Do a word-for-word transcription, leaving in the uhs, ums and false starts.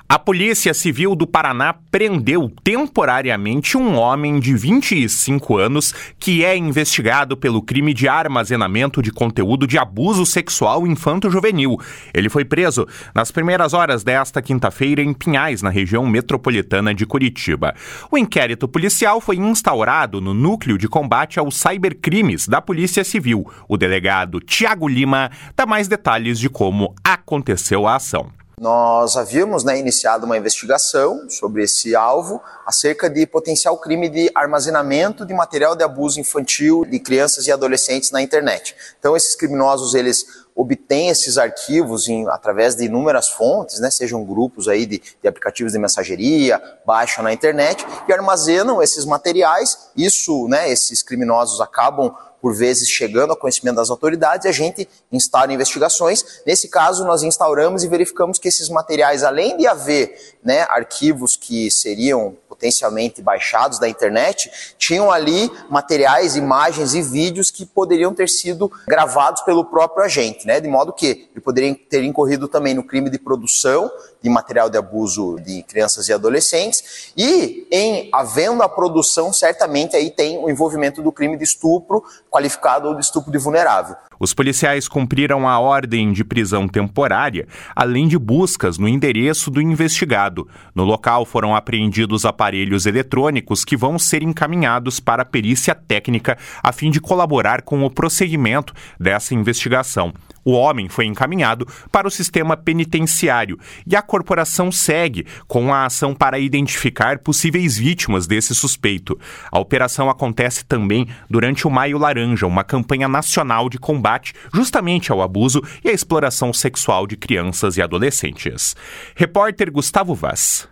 A Polícia Civil do Paraná prendeu temporariamente um homem de vinte e cinco anos que é investigado pelo crime de armazenamento de conteúdo de abuso sexual infanto-juvenil. Ele foi preso nas primeiras horas desta quinta-feira em Pinhais, na região metropolitana de Curitiba. O inquérito policial foi instaurado no Núcleo de Combate aos Cybercrimes da Polícia Civil. O delegado Tiago Lima dá mais detalhes de como aconteceu a ação. Nós havíamos né, iniciado uma investigação sobre esse alvo acerca de potencial crime de armazenamento de material de abuso infantil de crianças e adolescentes na internet. Então esses criminosos eles obtêm esses arquivos em, através de inúmeras fontes, né, sejam grupos aí de, de aplicativos de mensageria, baixam na internet e armazenam esses materiais. Isso, né, esses criminosos acabam por vezes chegando ao conhecimento das autoridades e a gente instaura investigações. Nesse caso, nós instauramos e verificamos que esses materiais, além de haver né, arquivos que seriam potencialmente baixados da internet, tinham ali materiais, imagens e vídeos que poderiam ter sido gravados pelo próprio agente, né, de modo que ele poderia ter incorrido também no crime de produção de material de abuso de crianças e adolescentes e, em havendo a produção, certamente aí tem o envolvimento do crime de estupro qualificado ou de estupro de vulnerável. Os policiais cumpriram a ordem de prisão temporária, além de buscas no endereço do investigado. No local foram apreendidos aparelhos eletrônicos que vão ser encaminhados para a perícia técnica a fim de colaborar com o prosseguimento dessa investigação. O homem foi encaminhado para o sistema penitenciário e a corporação segue com a ação para identificar possíveis vítimas desse suspeito. A operação acontece também durante o Maio Laranja, uma campanha nacional de combate justamente ao abuso e à exploração sexual de crianças e adolescentes. Repórter Gustavo Vaz.